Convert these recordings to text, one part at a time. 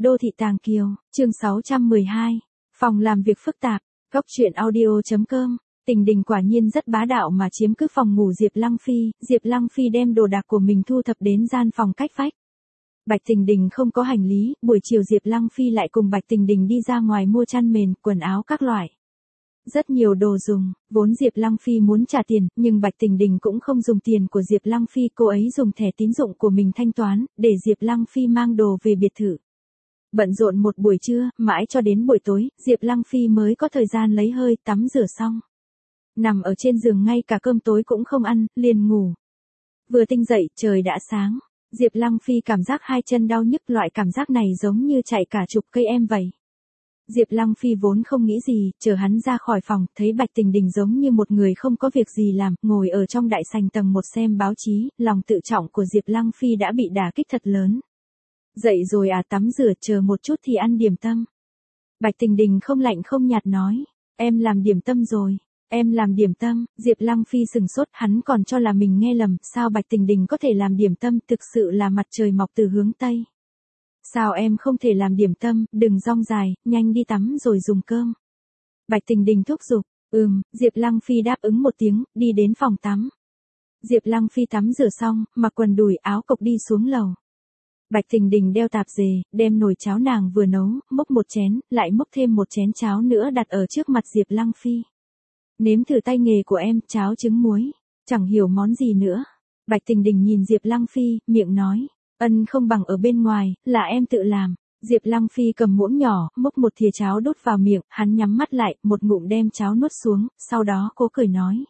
Đô thị Tàng Kiều, chương 612. Phòng làm việc phức tạp, góc truyện audio.com. Tình Đình quả nhiên rất bá đạo mà chiếm cứ phòng ngủ Diệp Lăng Phi. Diệp Lăng Phi đem đồ đạc của mình thu thập đến gian phòng cách vách. Bạch Tình Đình không có hành lý, buổi chiều Diệp Lăng Phi lại cùng Bạch Tình Đình đi ra ngoài mua chăn mền, quần áo các loại. Rất nhiều đồ dùng, vốn Diệp Lăng Phi muốn trả tiền, nhưng Bạch Tình Đình cũng không dùng tiền của Diệp Lăng Phi, cô ấy dùng thẻ tín dụng của mình thanh toán, để Diệp Lăng Phi mang đồ về biệt thự. Bận rộn một buổi trưa, mãi cho đến buổi tối, Diệp Lăng Phi mới có thời gian lấy hơi, tắm rửa xong. Nằm ở trên giường ngay cả cơm tối cũng không ăn, liền ngủ. Vừa tinh dậy, trời đã sáng. Diệp Lăng Phi cảm giác hai chân đau nhức, loại cảm giác này giống như chạy cả chục cây em vậy. Diệp Lăng Phi vốn không nghĩ gì, chờ hắn ra khỏi phòng, thấy Bạch Tình Đình giống như một người không có việc gì làm, ngồi ở trong đại sảnh tầng 1 xem báo chí, lòng tự trọng của Diệp Lăng Phi đã bị đả kích thật lớn. Dậy rồi à, tắm rửa, chờ một chút thì ăn điểm tâm. Bạch Tình Đình không lạnh không nhạt nói, em làm điểm tâm rồi. Em làm điểm tâm. Diệp Lăng Phi sừng sốt, hắn còn cho là mình nghe lầm, sao Bạch Tình Đình có thể làm điểm tâm, thực sự là mặt trời mọc từ hướng Tây. Sao em không thể làm điểm tâm, đừng rong dài, nhanh đi tắm rồi dùng cơm. Bạch Tình Đình thúc giục, Diệp Lăng Phi đáp ứng một tiếng, đi đến phòng tắm. Diệp Lăng Phi tắm rửa xong, mặc quần đùi áo cộc đi xuống lầu. Bạch Tình Đình đeo tạp dề, đem nồi cháo nàng vừa nấu, múc một chén, lại múc thêm một chén cháo nữa đặt ở trước mặt Diệp Lăng Phi. Nếm thử tay nghề của em, cháo trứng muối, chẳng hiểu món gì nữa. Bạch Tình Đình nhìn Diệp Lăng Phi, miệng nói, ân không bằng ở bên ngoài, là em tự làm. Diệp Lăng Phi cầm muỗng nhỏ, múc một thìa cháo đút vào miệng, hắn nhắm mắt lại, một ngụm đem cháo nuốt xuống, sau đó cố cười nói.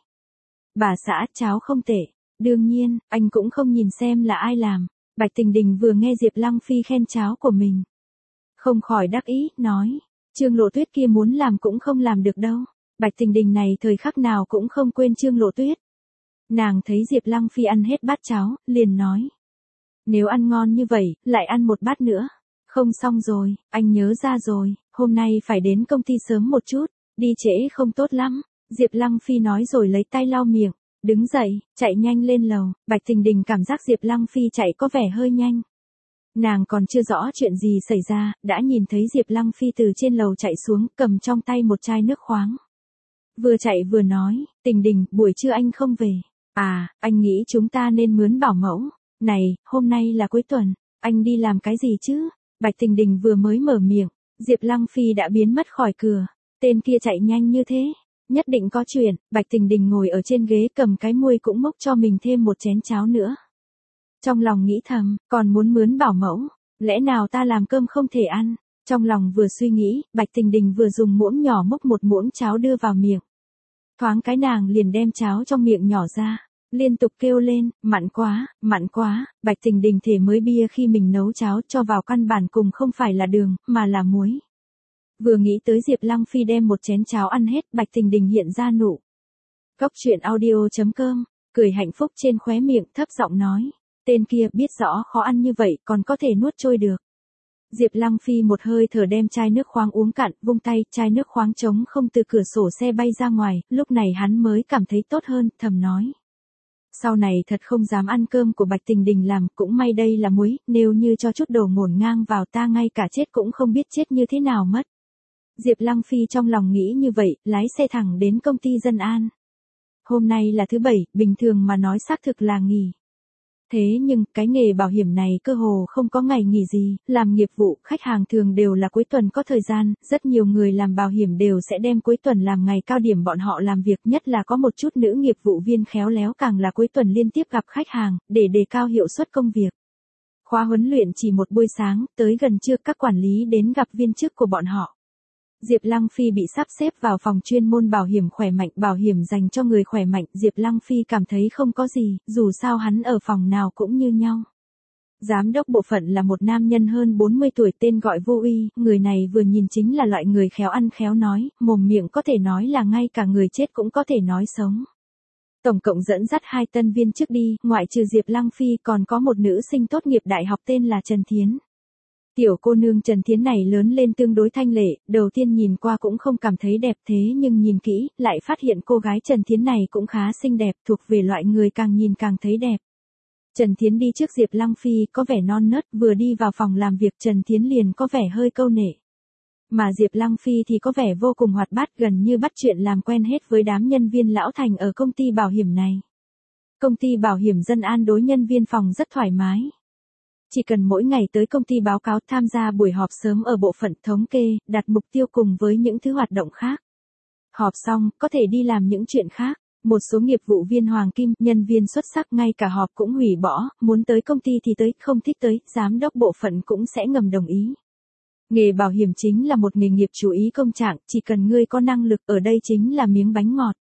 Bà xã, cháo không tệ. Đương nhiên, anh cũng không nhìn xem là ai làm. Bạch Tình Đình vừa nghe Diệp Lăng Phi khen cháo của mình, không khỏi đắc ý, nói, Trương Lộ Tuyết kia muốn làm cũng không làm được đâu. Bạch Tình Đình này thời khắc nào cũng không quên Trương Lộ Tuyết. Nàng thấy Diệp Lăng Phi ăn hết bát cháo, liền nói. Nếu ăn ngon như vậy, lại ăn một bát nữa. Không xong rồi, anh nhớ ra rồi, hôm nay phải đến công ty sớm một chút, đi trễ không tốt lắm. Diệp Lăng Phi nói rồi lấy tay lau miệng, đứng dậy, chạy nhanh lên lầu. Bạch Tình Đình cảm giác Diệp Lăng Phi chạy có vẻ hơi nhanh. Nàng còn chưa rõ chuyện gì xảy ra, đã nhìn thấy Diệp Lăng Phi từ trên lầu chạy xuống, cầm trong tay một chai nước khoáng. Vừa chạy vừa nói, Tình Đình, buổi trưa anh không về. À, anh nghĩ chúng ta nên mướn bảo mẫu. Này, hôm nay là cuối tuần, anh đi làm cái gì chứ? Bạch Tình Đình vừa mới mở miệng, Diệp Lăng Phi đã biến mất khỏi cửa. Tên kia chạy nhanh như thế, nhất định có chuyện. Bạch Tình Đình ngồi ở trên ghế cầm cái muôi cũng múc cho mình thêm một chén cháo nữa. Trong lòng nghĩ thầm, còn muốn mướn bảo mẫu, lẽ nào ta làm cơm không thể ăn? Trong lòng vừa suy nghĩ, Bạch Tình Đình vừa dùng muỗng nhỏ múc một muỗng cháo đưa vào miệng. Thoáng cái nàng liền đem cháo trong miệng nhỏ ra, liên tục kêu lên, mặn quá, mặn quá. Bạch Tình Đình thể mới bia khi mình nấu cháo cho vào căn bản cùng không phải là đường, mà là muối. Vừa nghĩ tới Diệp Lăng Phi đem một chén cháo ăn hết, Bạch Tình Đình hiện ra nụ. Góc truyện audio.com, cười hạnh phúc trên khóe miệng, thấp giọng nói, tên kia biết rõ khó ăn như vậy còn có thể nuốt trôi được. Diệp Lăng Phi một hơi thở đem chai nước khoáng uống cạn, vung tay, chai nước khoáng trống không từ cửa sổ xe bay ra ngoài, lúc này hắn mới cảm thấy tốt hơn, thầm nói. Sau này thật không dám ăn cơm của Bạch Tình Đình làm, cũng may đây là muối, nếu như cho chút đồ ngổn ngang vào ta ngay cả chết cũng không biết chết như thế nào mất. Diệp Lăng Phi trong lòng nghĩ như vậy, lái xe thẳng đến công ty Dân An. Hôm nay là thứ Bảy, bình thường mà nói xác thực là nghỉ. Thế nhưng, cái nghề bảo hiểm này cơ hồ không có ngày nghỉ gì, làm nghiệp vụ, khách hàng thường đều là cuối tuần có thời gian, rất nhiều người làm bảo hiểm đều sẽ đem cuối tuần làm ngày cao điểm bọn họ làm việc, nhất là có một chút nữ nghiệp vụ viên khéo léo càng là cuối tuần liên tiếp gặp khách hàng, để đề cao hiệu suất công việc. Khóa huấn luyện chỉ một buổi sáng, tới gần trưa các quản lý đến gặp viên chức của bọn họ. Diệp Lăng Phi bị sắp xếp vào phòng chuyên môn bảo hiểm khỏe mạnh, bảo hiểm dành cho người khỏe mạnh. Diệp Lăng Phi cảm thấy không có gì, dù sao hắn ở phòng nào cũng như nhau. Giám đốc bộ phận là một nam nhân hơn 40 tuổi tên gọi Vô Uy, người này vừa nhìn chính là loại người khéo ăn khéo nói, mồm miệng có thể nói là ngay cả người chết cũng có thể nói sống. Tổng cộng dẫn dắt 2 tân viên chức đi, ngoại trừ Diệp Lăng Phi còn có một nữ sinh tốt nghiệp đại học tên là Trần Thiến. Tiểu cô nương Trần Thiến này lớn lên tương đối thanh lệ, đầu tiên nhìn qua cũng không cảm thấy đẹp, thế nhưng nhìn kỹ, lại phát hiện cô gái Trần Thiến này cũng khá xinh đẹp, thuộc về loại người càng nhìn càng thấy đẹp. Trần Thiến đi trước Diệp Lăng Phi có vẻ non nớt, vừa đi vào phòng làm việc Trần Thiến liền có vẻ hơi câu nệ. Mà Diệp Lăng Phi thì có vẻ vô cùng hoạt bát, gần như bắt chuyện làm quen hết với đám nhân viên lão thành ở công ty bảo hiểm này. Công ty bảo hiểm Dân An đối nhân viên phòng rất thoải mái. Chỉ cần mỗi ngày tới công ty báo cáo, tham gia buổi họp sớm ở bộ phận thống kê, đặt mục tiêu cùng với những thứ hoạt động khác. Họp xong, có thể đi làm những chuyện khác. Một số nghiệp vụ viên hoàng kim, nhân viên xuất sắc ngay cả họp cũng hủy bỏ, muốn tới công ty thì tới, không thích tới, giám đốc bộ phận cũng sẽ ngầm đồng ý. Nghề bảo hiểm chính là một nghề nghiệp chú ý công trạng, chỉ cần ngươi có năng lực, ở đây chính là miếng bánh ngọt.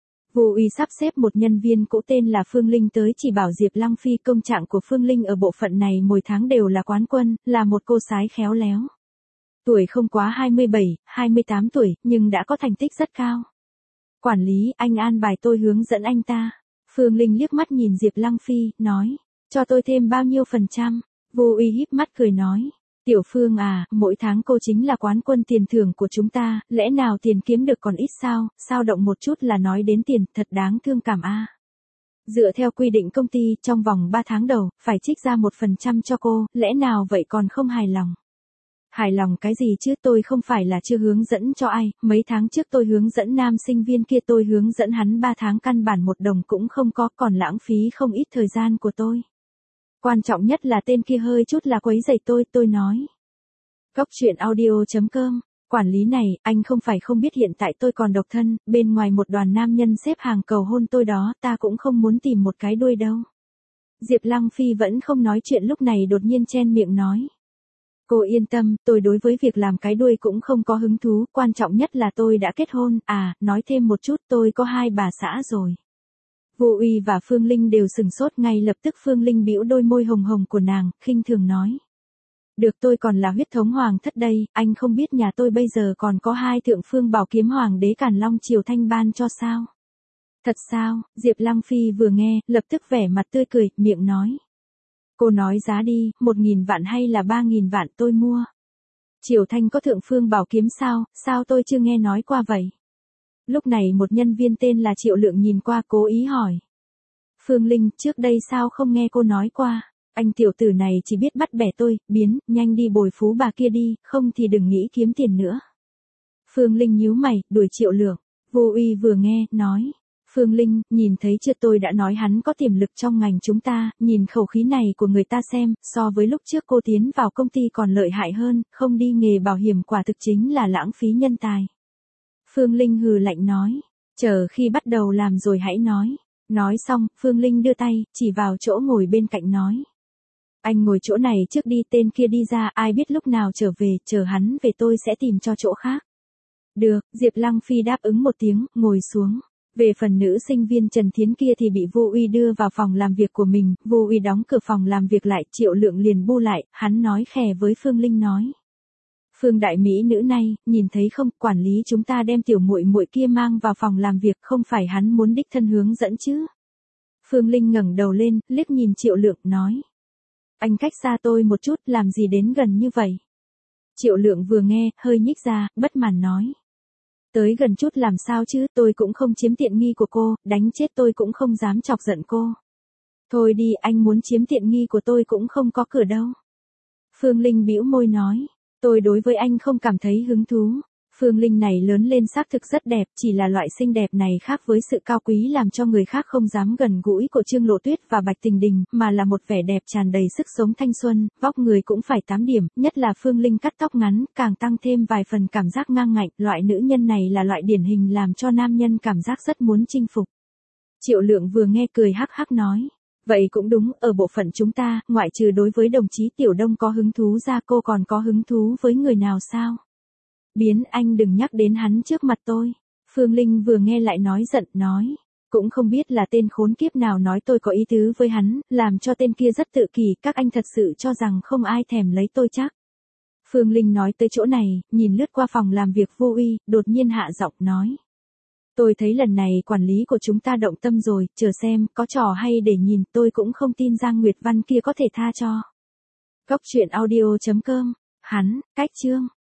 Vô Uy sắp xếp một nhân viên cũ tên là Phương Linh tới chỉ bảo Diệp Lăng Phi. Công trạng của Phương Linh ở bộ phận này mỗi tháng đều là quán quân, là một cô sái khéo léo. Tuổi không quá 27, 28 tuổi, nhưng đã có thành tích rất cao. Quản lý, anh an bài tôi hướng dẫn anh ta. Phương Linh liếc mắt nhìn Diệp Lăng Phi, nói, cho tôi thêm bao nhiêu %? Vô Uy híp mắt cười nói, Tiểu Phương à, mỗi tháng cô chính là quán quân tiền thưởng của chúng ta, lẽ nào tiền kiếm được còn ít sao động một chút là nói đến tiền, thật đáng thương cảm a. Dựa theo quy định công ty, trong vòng 3 tháng đầu, phải trích ra 1% cho cô, lẽ nào vậy còn không hài lòng? Hài lòng cái gì chứ, tôi không phải là chưa hướng dẫn cho ai, mấy tháng trước tôi hướng dẫn nam sinh viên kia, tôi hướng dẫn hắn 3 tháng căn bản 1 đồng cũng không có, còn lãng phí không ít thời gian của tôi. Quan trọng nhất là tên kia hơi chút là quấy rầy tôi nói. Góc truyện audio.com, quản lý này, anh không phải không biết hiện tại tôi còn độc thân, bên ngoài một đoàn nam nhân xếp hàng cầu hôn tôi đó, ta cũng không muốn tìm một cái đuôi đâu. Diệp Lăng Phi vẫn không nói chuyện lúc này đột nhiên chen miệng nói. Cô yên tâm, tôi đối với việc làm cái đuôi cũng không có hứng thú, quan trọng nhất là tôi đã kết hôn, nói thêm một chút tôi có 2 bà xã rồi. Vô Uy và Phương Linh đều sừng sốt, ngay lập tức Phương Linh bĩu đôi môi hồng hồng của nàng, khinh thường nói. Được, tôi còn là huyết thống hoàng thất đây, anh không biết nhà tôi bây giờ còn có 2 thượng phương bảo kiếm hoàng đế Càn Long Triều Thanh ban cho sao? Thật sao? Diệp Lăng Phi vừa nghe, lập tức vẻ mặt tươi cười, miệng nói. Cô nói giá đi, 1.000 vạn hay là 3.000 vạn tôi mua. Triều Thanh có thượng phương bảo kiếm sao tôi chưa nghe nói qua vậy? Lúc này một nhân viên tên là Triệu Lượng nhìn qua cố ý hỏi. Phương Linh, trước đây sao không nghe cô nói qua? Anh tiểu tử này chỉ biết bắt bẻ tôi, nhanh đi bồi phú bà kia đi, không thì đừng nghĩ kiếm tiền nữa. Phương Linh nhíu mày, đuổi Triệu Lượng. Vô Uy vừa nghe, nói. Phương Linh, nhìn thấy chưa, tôi đã nói hắn có tiềm lực trong ngành chúng ta, nhìn khẩu khí này của người ta xem, so với lúc trước cô tiến vào công ty còn lợi hại hơn, không đi nghề bảo hiểm quả thực chính là lãng phí nhân tài. Phương Linh hừ lạnh nói, chờ khi bắt đầu làm rồi hãy nói. Nói xong, Phương Linh đưa tay, chỉ vào chỗ ngồi bên cạnh nói. Anh ngồi chỗ này trước đi, tên kia đi ra, ai biết lúc nào trở về, chờ hắn về tôi sẽ tìm cho chỗ khác. Được, Diệp Lăng Phi đáp ứng một tiếng, ngồi xuống. Về phần nữ sinh viên Trần Thiến kia thì bị Vô Uy đưa vào phòng làm việc của mình, Vô Uy đóng cửa phòng làm việc lại, Triệu Lượng liền bu lại, hắn nói khè với Phương Linh nói. Phương đại mỹ nữ này, nhìn thấy không, quản lý chúng ta đem tiểu muội muội kia mang vào phòng làm việc, không phải hắn muốn đích thân hướng dẫn chứ. Phương Linh ngẩng đầu lên, liếc nhìn Triệu Lượng, nói. Anh cách xa tôi một chút, làm gì đến gần như vậy? Triệu Lượng vừa nghe, hơi nhích ra, bất mãn nói. Tới gần chút làm sao chứ, tôi cũng không chiếm tiện nghi của cô, đánh chết tôi cũng không dám chọc giận cô. Thôi đi, anh muốn chiếm tiện nghi của tôi cũng không có cửa đâu. Phương Linh bĩu môi nói, tôi đối với anh không cảm thấy hứng thú. Phương Linh này lớn lên xác thực rất đẹp, chỉ là loại xinh đẹp này khác với sự cao quý làm cho người khác không dám gần gũi của Trương Lộ Tuyết và Bạch Tình Đình, mà là một vẻ đẹp tràn đầy sức sống thanh xuân, vóc người cũng phải 8 điểm, nhất là Phương Linh cắt tóc ngắn, càng tăng thêm vài phần cảm giác ngang ngạnh, loại nữ nhân này là loại điển hình làm cho nam nhân cảm giác rất muốn chinh phục. Triệu Lượng vừa nghe cười hắc hắc nói. Vậy cũng đúng, ở bộ phận chúng ta, ngoại trừ đối với đồng chí Tiểu Đông có hứng thú ra, cô còn có hứng thú với người nào sao? Anh đừng nhắc đến hắn trước mặt tôi. Phương Linh vừa nghe lại nói giận, nói. Cũng không biết là tên khốn kiếp nào nói tôi có ý tứ với hắn, làm cho tên kia rất tự kỷ, các anh thật sự cho rằng không ai thèm lấy tôi chắc. Phương Linh nói tới chỗ này, nhìn lướt qua phòng làm việc Vô Uy, đột nhiên hạ giọng nói. Tôi thấy lần này quản lý của chúng ta động tâm rồi, chờ xem, có trò hay để nhìn, tôi cũng không tin Giang Nguyệt Văn kia có thể tha cho. Góc truyện audio.com, hắn, cách chương.